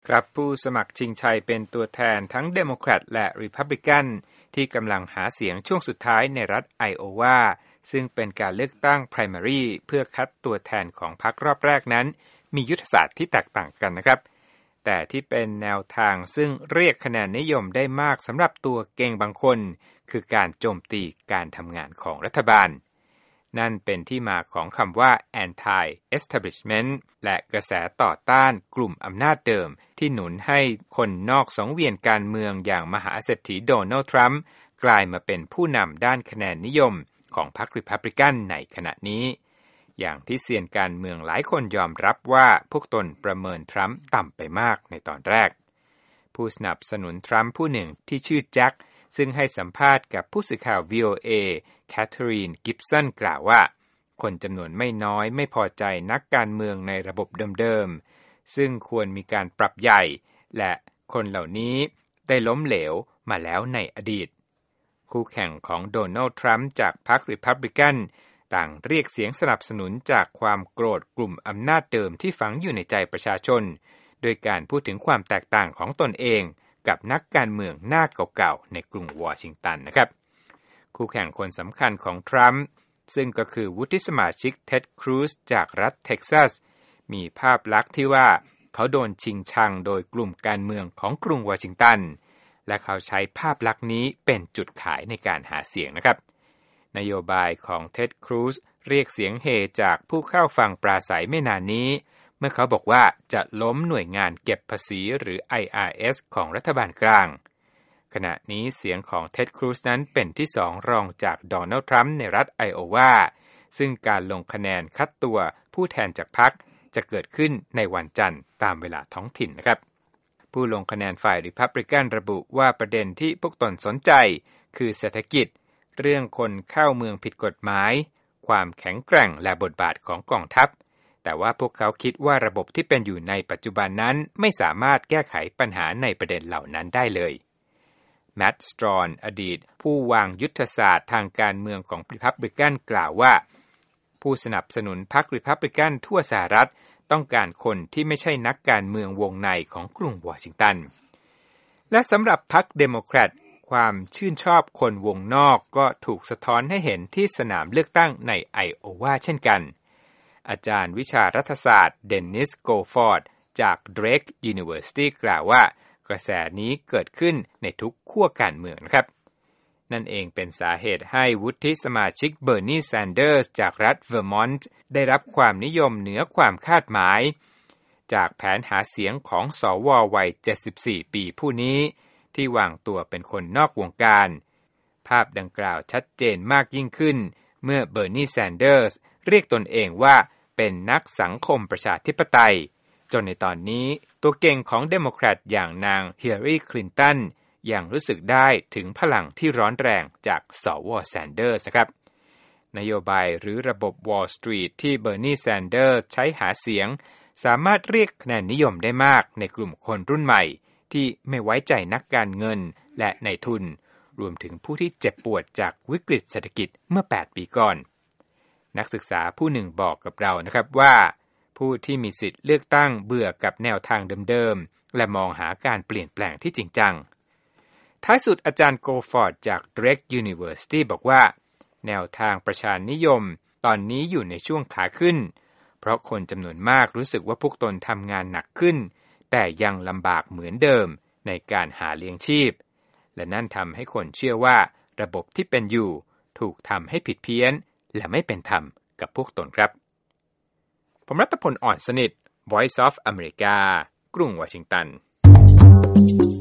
ครับผู้สมัครชิงชัยเป็นตัวแทนทั้งเดโมแครตและรีพับลิกันที่กำลังหาเสียงช่วงสุดท้ายในรัฐไอโอวาซึ่งเป็นการเลือกตั้ง primary เพื่อคัดตัวแทนของพรรครอบแรกนั้นมียุทธศาสตร์ที่แตกต่างกันนะครับแต่ที่เป็นแนวทางซึ่งเรียกคะแนนนิยมได้มากสำหรับตัวเก่งบางคนคือการโจมตีการทำงานของรัฐบาลนั่นเป็นที่มาของคำว่า anti-establishment และกระแสต่อต้านกลุ่มอำนาจเดิมที่หนุนให้คนนอกสังเวียนการเมืองอย่างมหาเศรษฐีโดนัลด์ทรัมป์กลายมาเป็นผู้นำด้านคะแนนนิยมของพรรครีพับลิกันในขณะนี้อย่างที่เซียนการเมืองหลายคนยอมรับว่าพวกตนประเมินทรัมป์ต่ำไปมากในตอนแรกผู้สนับสนุนทรัมป์ผู้หนึ่งที่ชื่อแจ็คซึ่งให้สัมภาษณ์กับผู้สื่อข่าว VOA แคทเธอรีน กิบสันกล่าวว่าคนจำนวนไม่น้อยไม่พอใจนักการเมืองในระบบเดิมๆซึ่งควรมีการปรับใหญ่และคนเหล่านี้ได้ล้มเหลวมาแล้วในอดีตคู่แข่งของโดนัลด์ทรัมป์จากพรรครีพับลิกันต่างเรียกเสียงสนับสนุนจากความโกรธกลุ่มอำนาจเดิมที่ฝังอยู่ในใจประชาชนโดยการพูดถึงความแตกต่างของตนเองกับนักการเมืองหน้าเก่าๆในกรุงวอชิงตันนะครับคู่แข่งคนสำคัญของทรัมป์ซึ่งก็คือวุฒิสมาชิกเท็ด ครูซจากรัฐเท็กซัสมีภาพลักษณ์ที่ว่าเขาโดนชิงชังโดยกลุ่มการเมืองของกรุงวอชิงตันและเขาใช้ภาพลักษณ์นี้เป็นจุดขายในการหาเสียงนะครับนโยบายของเท็ด ครูซเรียกเสียงเฮจากผู้เข้าฟังปราศรัยไม่นานนี้เมื่อเขาบอกว่าจะล้มหน่วยงานเก็บภาษีหรือ IRS ของรัฐบาลกลางขณะนี้เสียงของเท็ด ครูซนั้นเป็นที่สองรองจากโดนัลด์ทรัมป์ในรัฐไอโอวาซึ่งการลงคะแนนคัดตัวผู้แทนจากพรรคจะเกิดขึ้นในวันจันทร์ตามเวลาท้องถิ่นนะครับผู้ลงคะแนนฝ่ายรีพับลิกันระบุว่าประเด็นที่พวกตนสนใจคือเศรษฐกิจเรื่องคนเข้าเมืองผิดกฎหมายความแข็งแกร่งและบทบาทของกองทัพแต่ว่าพวกเขาคิดว่าระบบที่เป็นอยู่ในปัจจุบันนั้นไม่สามารถแก้ไขปัญหาในประเด็นเหล่านั้นได้เลยแมตต์ สตรอนอดีตผู้วางยุทธศาสตร์ทางการเมืองของรีพับลิกันกล่าวว่าผู้สนับสนุนพรรครีพับลิกันทั่วสหรัฐต้องการคนที่ไม่ใช่นักการเมืองวงในของกรุงวอชิงตันและสำหรับพรรคเดโมแครตความชื่นชอบคนวงนอกก็ถูกสะท้อนให้เห็นที่สนามเลือกตั้งในไอโอวาเช่นกันอาจารย์วิชารัฐศาสตร์เดนนิส โกฟอร์ดจาก Drake University กล่าวว่ากระแสนี้เกิดขึ้นในทุกขั้วการเมืองนะครับนั่นเองเป็นสาเหตุให้วุฒิสมาชิกเบอร์นี แซนเดอร์สจากรัฐเวอร์มอนต์ได้รับความนิยมเหนือความคาดหมายจากแผนหาเสียงของสว.วัย74ปีผู้นี้ที่วางตัวเป็นคนนอกวงการภาพดังกล่าวชัดเจนมากยิ่งขึ้นเมื่อเบอร์นี แซนเดอร์สเรียกตนเองว่าเป็นนักสังคมประชาธิปไตยจนในตอนนี้ตัวเก่งของเดโมแครตอย่างนางฮิลลารี คลินตันยังรู้สึกได้ถึงพลังที่ร้อนแรงจากสว.แซนเดอร์สครับนโยบายหรือระบบวอลล์สตรีทที่เบอร์นี แซนเดอร์สใช้หาเสียงสามารถเรียกคะแนนนิยมได้มากในกลุ่มคนรุ่นใหม่ที่ไม่ไว้ใจนักการเงินและนายทุนรวมถึงผู้ที่เจ็บปวดจากวิกฤตเศรษฐกิจเมื่อ8ปีก่อนนักศึกษาผู้หนึ่งบอกกับเรานะครับว่าผู้ที่มีสิทธิ์เลือกตั้งเบื่อกับแนวทางเดิมๆและมองหาการเปลี่ยนแปลงที่จริงจังท้ายสุดอาจารย์โกฟอร์ดจาก Drake University บอกว่าแนวทางประชานิยมตอนนี้อยู่ในช่วงขาขึ้นเพราะคนจำนวนมากรู้สึกว่าพวกตนทำงานหนักขึ้นแต่ยังลำบากเหมือนเดิมในการหาเลี้ยงชีพและนั่นทำให้คนเชื่อว่าระบบที่เป็นอยู่ถูกทำให้ผิดเพี้ยนและไม่เป็นธรรมกับพวกตนครับผมรัตพล อ่อนสนิท Voice of America กรุงวอชิงตัน